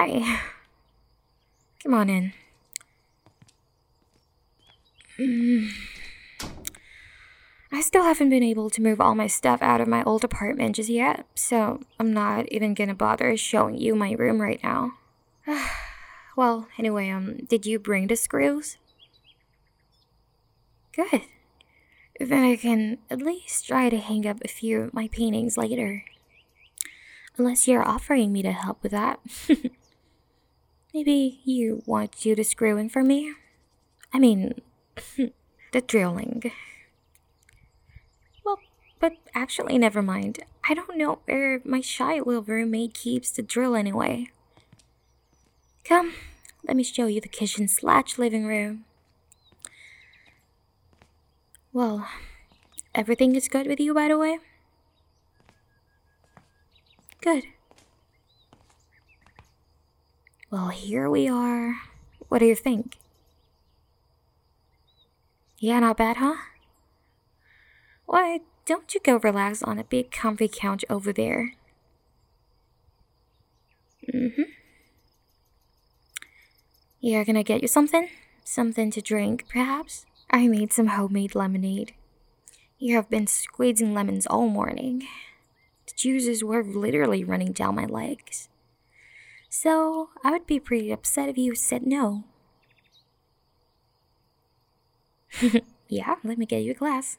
Hi. Come on in. I still haven't been able to move all my stuff out of my old apartment just yet, so I'm not even gonna bother showing you my room right now. Well, anyway, did you bring the screws? Good. Then I can at least try to hang up a few of my paintings later. Unless you're offering me to help with that. Maybe you want to do the screwing for me? I mean, the drilling. Well, but actually, never mind. I don't know where my shy little roommate keeps the drill anyway. Come, let me show you the kitchen/living room. Well, everything is good with you, by the way? Good. Well, here we are. What do you think? Yeah, not bad, huh? Why don't you go relax on a big comfy couch over there? Mm-hmm. You're gonna get you something? Something to drink, perhaps? I made some homemade lemonade. You have been squeezing lemons all morning. The juices were literally running down my legs. So, I would be pretty upset if you said no. Yeah, let me get you a glass.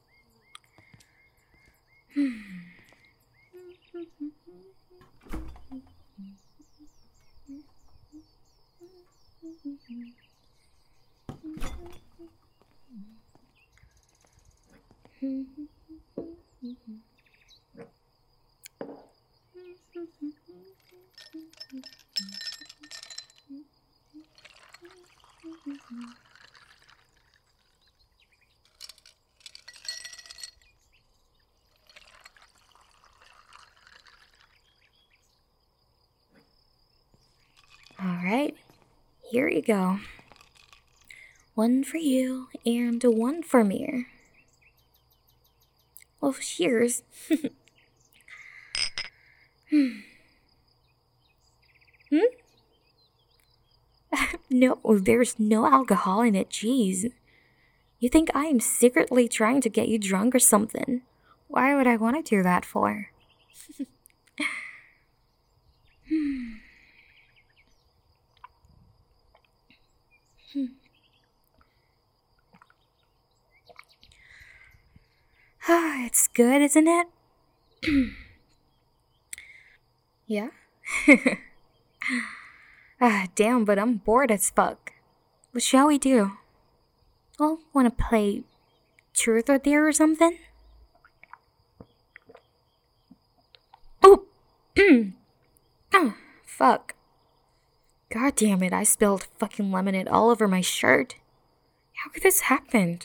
Alright, here you go. One for you and one for me. Well, cheers. Hmm? No, there's no alcohol in it, jeez. You think I am secretly trying to get you drunk or something? Why would I want to do that for? It's good, isn't it? Yeah? Damn, but I'm bored as fuck. What shall we do? Well, wanna play truth or dare or something? Oh! Oh, fuck. God damn it, I spilled fucking lemonade all over my shirt. How could this happen?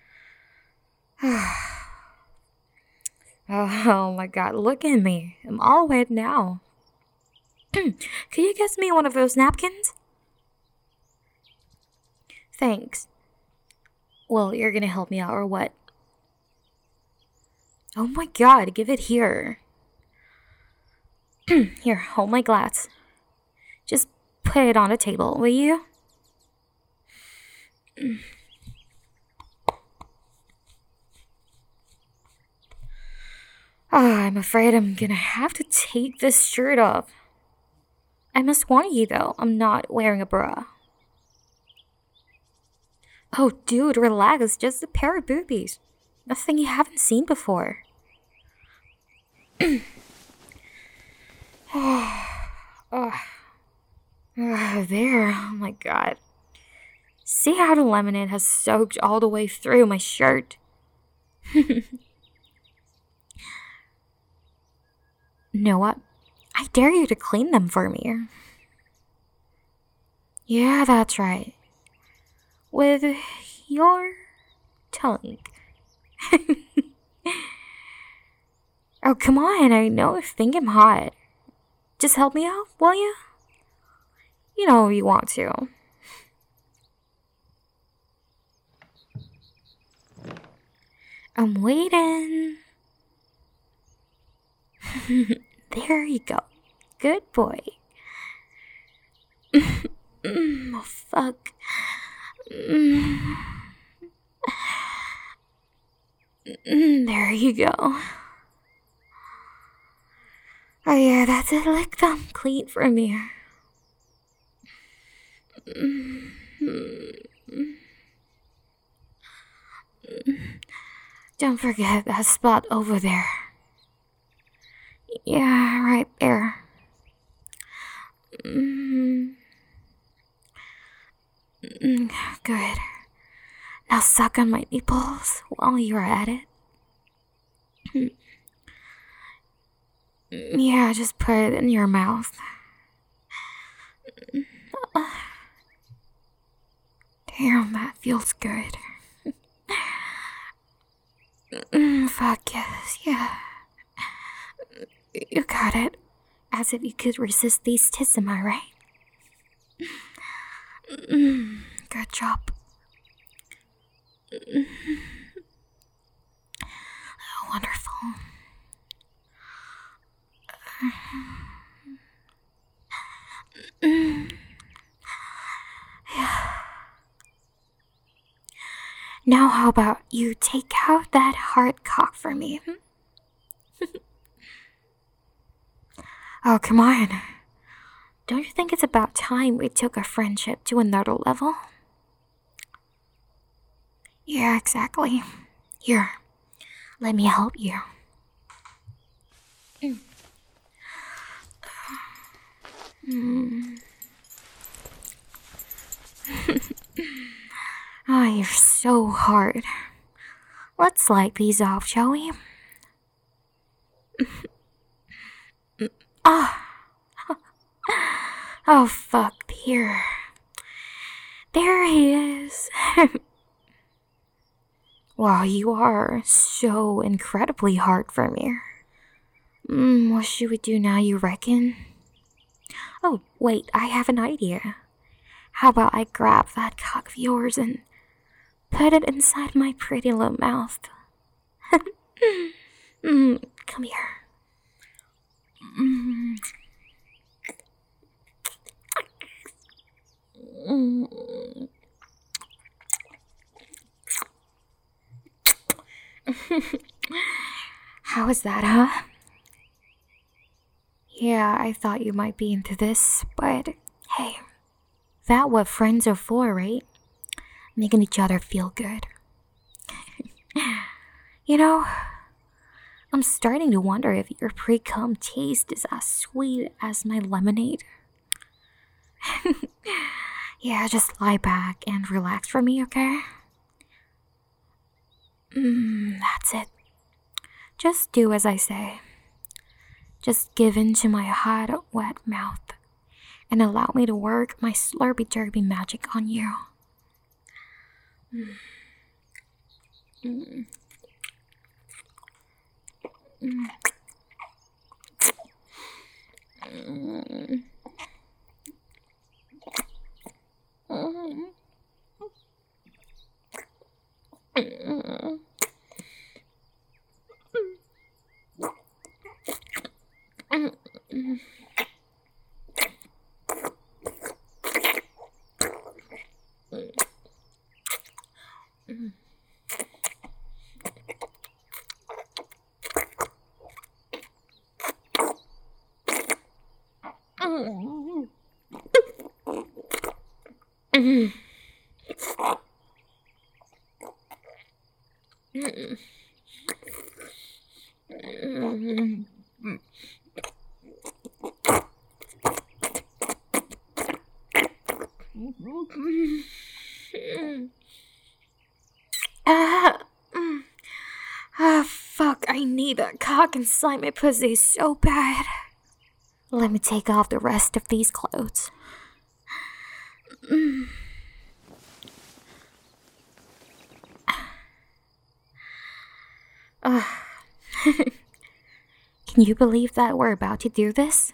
Oh my god, look at me. I'm all wet now. Could you get me one of those napkins? Thanks. Well, you're gonna help me out or what? Oh my god, give it here. Here, hold my glass. Just put it on the table, will you? I'm afraid I'm gonna have to take this shirt off. I must warn you though, I'm not wearing a bra. Oh, dude, relax, just a pair of boobies. Nothing you haven't seen before. There, oh my god. See how the lemonade has soaked all the way through my shirt? Know what? I dare you to clean them for me. Yeah, that's right. With your tongue. Oh, come on, I know you think I'm hot. Just help me out, will you? You know you want to. I'm waiting. There you go. Good boy. Oh, fuck. There you go. Oh yeah, that's it. Lick them clean from here. Don't forget that spot over there. Yeah, right there. Good. Now suck on my nipples while you're at it. Yeah, just put it in your mouth. Damn, that feels good. Fuck yes, yeah. You got it. As if you could resist these tits, am I right? Good job. Wonderful. Yeah. Now how about you take out that hard cock for me? Oh, come on. Don't you think it's about time we took our friendship to another level? Yeah, exactly. Here, let me help you. Oh, you're so hard. Let's light these off, shall we? Oh, fuck, here. There he is. Wow, you are so incredibly hard for me. What should we do now, you reckon? Oh, wait, I have an idea. How about I grab that cock of yours and put it inside my pretty little mouth? Come here. How was that, huh? Yeah, I thought you might be into this, but hey, that what friends are for, right? Making each other feel good. You know, I'm starting to wonder if your pre-cum taste is as sweet as my lemonade. Yeah, just lie back and relax for me, okay? That's it. Just do as I say. Just give in to my hot, wet mouth and allow me to work my slurpy-derpy magic on you. Fuck, I need that cock inside my pussy so bad. Let me take off the rest of these clothes. Can you believe that we're about to do this?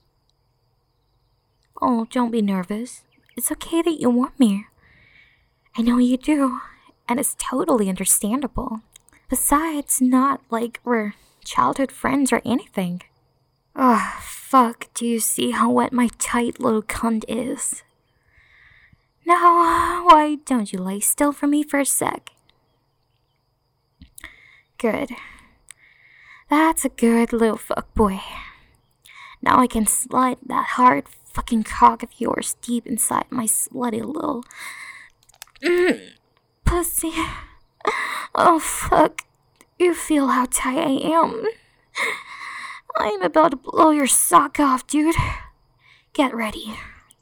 Oh, don't be nervous. It's okay that you want me. I know you do, and it's totally understandable. Besides, not like we're childhood friends or anything. fuck, do you see how wet my tight little cunt is? Now, why don't you lay still for me for a sec? Good. That's a good little fuckboy. Now I can slide that hard fucking cock of yours deep inside my slutty little pussy. Oh fuck. You feel how tight I am. I'm about to blow your sock off, dude. Get ready.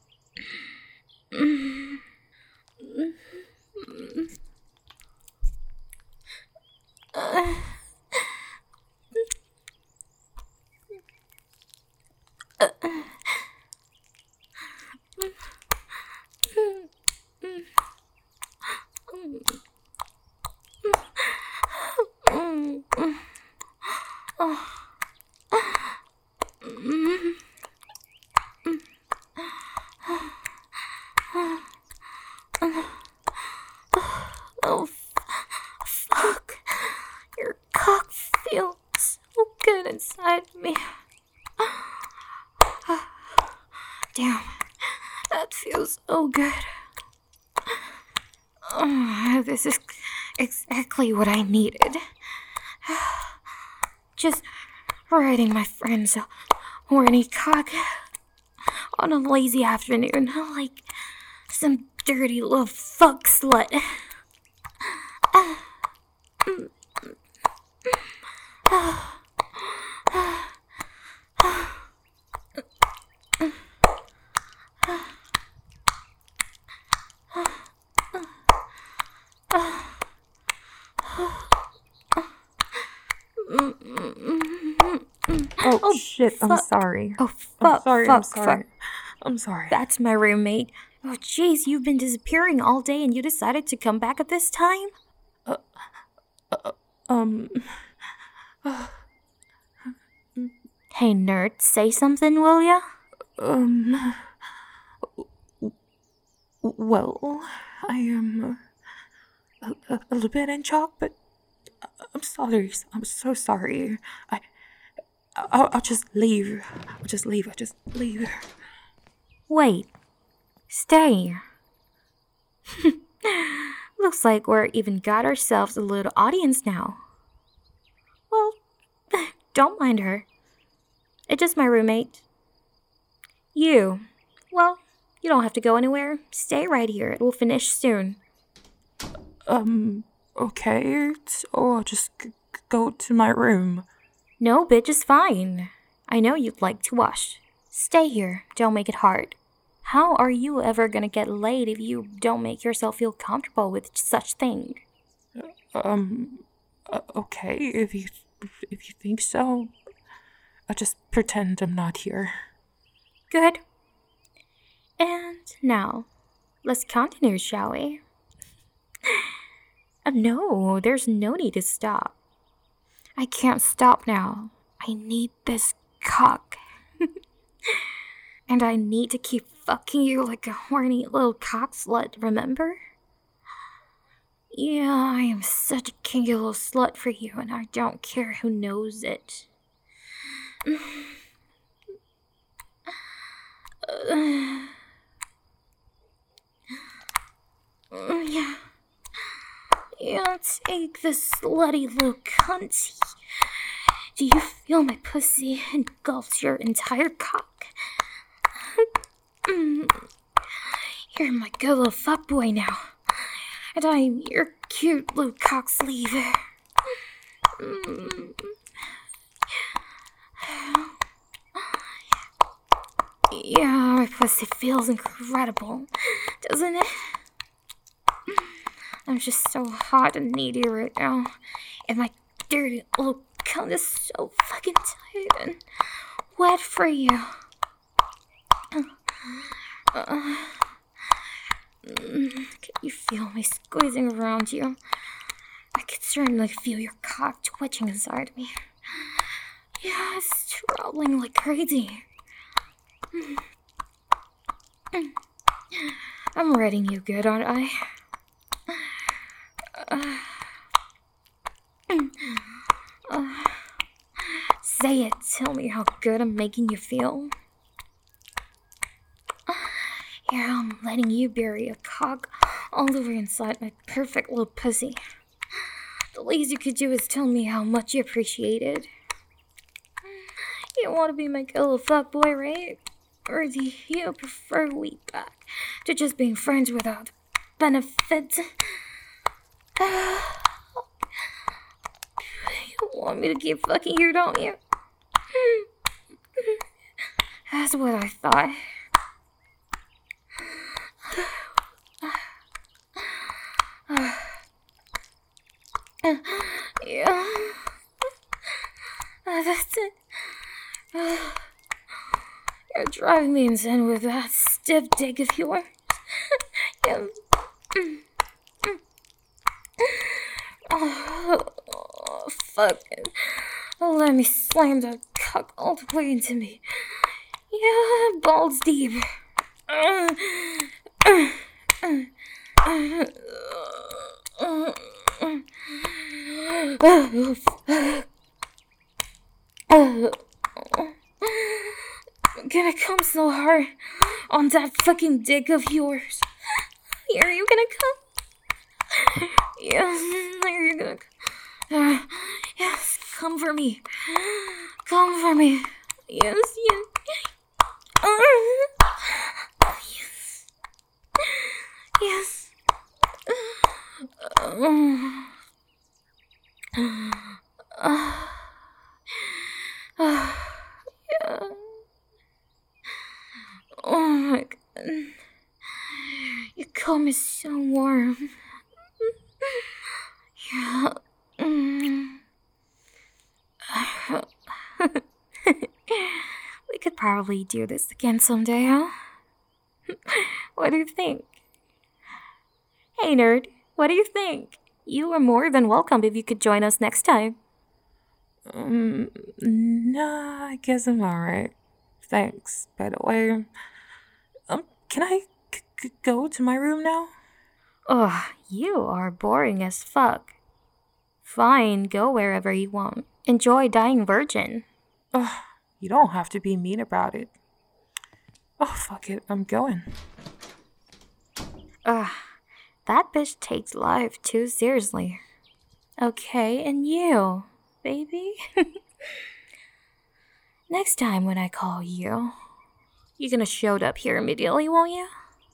Oh, fuck. Your cock feels so good inside me. Damn, that feels so good. Oh, this is exactly what I needed. Just riding my friend's horny cock on a lazy afternoon like some dirty little fuck slut. Oh shit, I'm sorry. Oh, fuck, I'm sorry. fuck. I'm sorry. That's my roommate. Oh, jeez, you've been disappearing all day and you decided to come back at this time? Hey, nerd, say something, will ya? Well, I am a little bit in shock, but I'm sorry. I'm so sorry. I'll just leave. I'll just leave. Wait. Stay. Looks like we're even got ourselves a little audience now. Well, don't mind her. It's just my roommate. You. Well, you don't have to go anywhere. Stay right here. It will finish soon. Okay. So I'll just go to my room. No, bitch is fine. I know you'd like to wash. Stay here. Don't make it hard. How are you ever gonna get laid if you don't make yourself feel comfortable with such thing? Okay, if you think so. I'll just pretend I'm not here. Good. And now, let's continue, shall we? No, there's no need to stop. I can't stop now. I need this cock. And I need to keep fucking you like a horny little cock slut, remember? Yeah, I am such a kinky little slut for you, and I don't care who knows it. Yeah, take this slutty little cunt. Do you feel my pussy engulfs your entire cock? You're my good little fuckboy now. And I'm your cute little cock sleeve. Yeah, my pussy feels incredible, doesn't it? I'm just so hot and needy right now. And my dirty little cunt is so fucking tight and wet for you. Can you feel me squeezing around you? I can certainly feel your cock twitching inside me. Yeah, it's troubling like crazy. I'm reading you good, aren't I? Say it. Tell me how good I'm making you feel. Here, I'm letting you bury a cock all over inside my perfect little pussy. The least you could do is tell me how much you appreciate it. You want to be my good little fuckboy, right? Or do you prefer weed back to just being friends without benefits? You want me to keep fucking you, don't you? That's what I thought. Yeah. That's it. You're driving me insane with that stiff dick of yours. Yeah. Oh, fuck it. Let me slam that cock all the way into me. Yeah, balls deep. Gonna come so hard on that fucking dick of yours. Are you gonna come? Yes, are you gonna come? Yes, come for me. Come for me. Yes, yes. Yes. Yeah. Oh my god. Your comb is so warm. Yeah. We could probably do this again someday, huh? What do you think? Hey, nerd, what do you think? You are more than welcome if you could join us next time. Nah, I guess I'm alright. Thanks, by the way. Can I go to my room now? Ugh, you are boring as fuck. Fine, go wherever you want. Enjoy dying virgin. Ugh, you don't have to be mean about it. Oh, fuck it, I'm going. Ugh, that bitch takes life too seriously. Okay, and you, baby? Next time when I call you, you're gonna show up here immediately, won't you?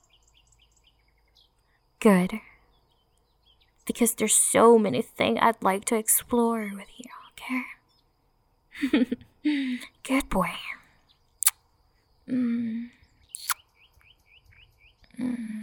Good. Because there's so many things I'd like to explore with you, okay? Good boy.